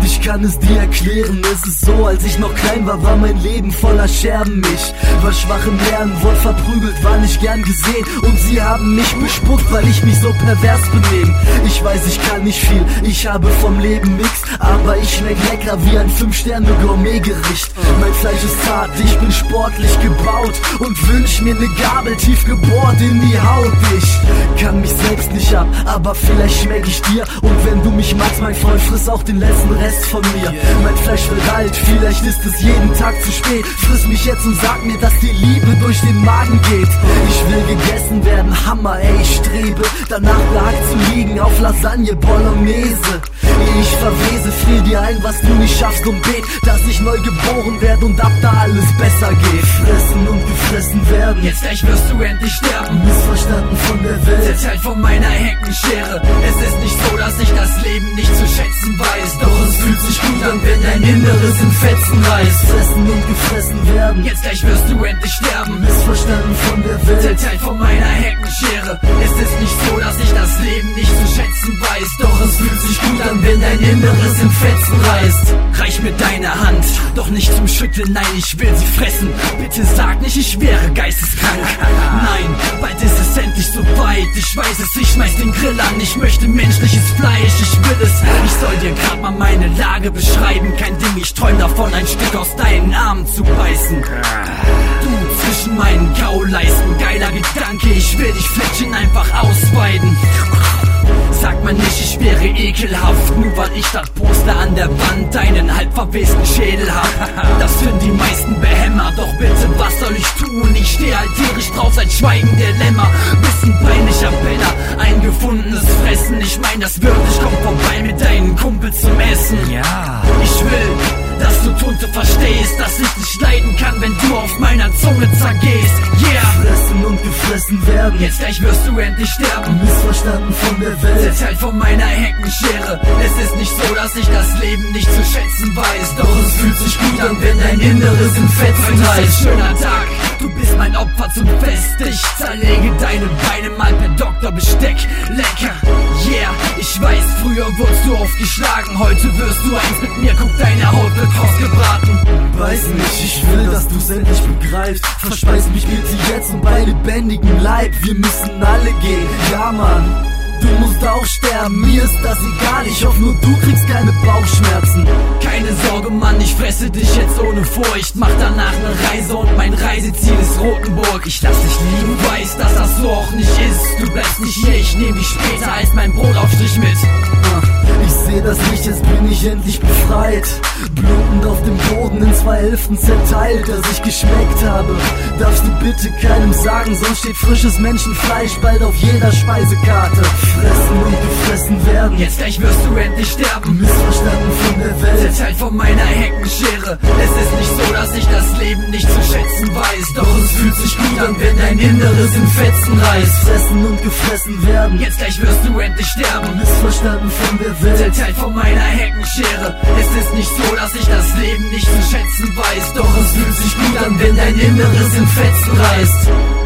ich kann es dir erklären. Es ist so, als ich noch klein war, war mein Leben voller Scherben. Ich war schwach im Lernen, wurde verprügelt, war nicht gern gesehen. Und sie haben mich bespuckt, weil ich mich so pervers benehm. Ich weiß, ich kann nicht viel, ich habe vom Leben nix, aber ich schmeck lecker wie ein 5-Sterne-Gourmet-Gericht. Mein Fleisch ist zart, ich bin sportlich gebaut und wünsch mir ne Gabel tief gebohrt in die Haut. Ich kann mich selbst nicht ab, aber vielleicht schmeck ich dir. Und wenn du mich magst, mein Freund, friss auch den letzten Rest von mir. Mein Fleisch wird alt, vielleicht ist es jeden Tag zu spät. Friss mich jetzt und sag mir, dass die Liebe durch den Magen geht. Ich will gegessen werden, Hammer, ey, ich strebe danach behagt zu liegen auf Lasagne Bolognese. Ich verwese, frier dir ein, was du nicht schaffst und bet, dass ich neu geboren werde und ab da alles besser geht. Fressen und gefressen werden, jetzt gleich wirst du endlich sterben. Missverstanden von der Welt, zerteilt von meiner Heckenschere. Es ist nicht so, dass ich das Leben nicht zu schätzen weiß, doch es fühlt sich gut an, wenn dein Inneres in Fetzen reißt. Fressen und gefressen werden, jetzt gleich wirst du endlich sterben. Missverstanden von der Welt, zerteilt von meiner Heckenschere. Es ist nicht so, dass ich das Leben nicht zu schätzen weiß, doch es fühlt sich gut an, wenn dein Inneres in Fetzen reißt. Reich mir deine Hand, doch nicht zum Schütteln, nein, ich will sie fressen. Bitte sag nicht, ich wäre geisteskrank. Nein, bald ist es endlich so weit. Ich weiß es, ich schmeiß den Grill an. Ich möchte menschliches Fleisch, ich will es. Ich soll dir grad mal meine Lage beschreiben. Kein Ding, ich träum davon, ein Stück aus deinen Armen zu beißen. Du zwischen meinen Kauleisten, geiler Gedanke, ich will dich Flettchen einfach ausweiden. Sag mal nicht, ich wäre ekelhaft, nur weil ich das Poster an der Wand deinen halb verwesten Schädel hab. Das finden die meisten behämmert, doch bitte, was soll ich tun? Ich stehe halt tierisch drauf, seit Schweigen der Lämmer. Bisschen peinlicher Penner, ein gefundenes Fressen. Ich mein das wirklich, komm vorbei mit deinen Kumpels zum Essen. Ja, ich will, dass du Tunte verstehst, dass ich nicht leiden kann, wenn du auf meiner Zunge zergehst. Yeah! Fressen und gefressen werden, jetzt gleich wirst du endlich sterben. Missverstanden von der Welt, zerteilt von meiner Heckenschere. Es ist nicht so, dass ich das Leben nicht zu schätzen weiß, doch es fühlt sich gut an, wenn dein Inneres in Fetzen reißt. Schöner Tag, du bist mein Opfer zum Fest. Ich zerlege deine Beine mal per Doktorbesteck. Lecker, yeah, ich weiß, früher wurdest du oft geschlagen, heute wirst du eins mit mir, guck, deine Haut wird ausgebraten. Weiß nicht, ich will, dass du's endlich begreifst. Verspeis mich bitte jetzt und bei lebendigem Leib. Wir müssen alle gehen, ja Mann. Du musst auch sterben, mir ist das egal. Ich hoffe nur, du kriegst keine Bauchschmerzen. Keine Sorge, Mann, ich fresse dich jetzt ohne Furcht. Mach danach ne Reise und mein Reiseziel ist Rotenburg. Ich lass dich lieben, weiß, dass das so auch nicht ist. Du bleibst nicht hier, ich nehm dich später als mein Brotaufstrich mit. Ich seh das Licht, jetzt bin ich endlich befreit. Blutend auf dem Boden in 2 Hälften zerteilt, dass ich geschmeckt habe. Darfst du bitte keinem sagen, sonst steht frisches Menschenfleisch bald auf jeder Speisekarte. Fressen und gefressen werden, jetzt gleich wirst du endlich sterben. Missverstanden von der Welt, zerteilt von meiner Heckenschere. Es ist nicht so, dass ich das Leben nicht zu schätzen weiß, doch es fühlt sich gut an, wenn dein Inneres in Fetzen reißt. Fressen und gefressen werden, jetzt gleich wirst du endlich sterben. Missverstanden von der Welt, zerteilt von meiner Heckenschere. Es ist nicht so, dass ich das Leben nicht zu schätzen weiß, doch es fühlt sich gut an, wenn dein Inneres in Fetzen reißt.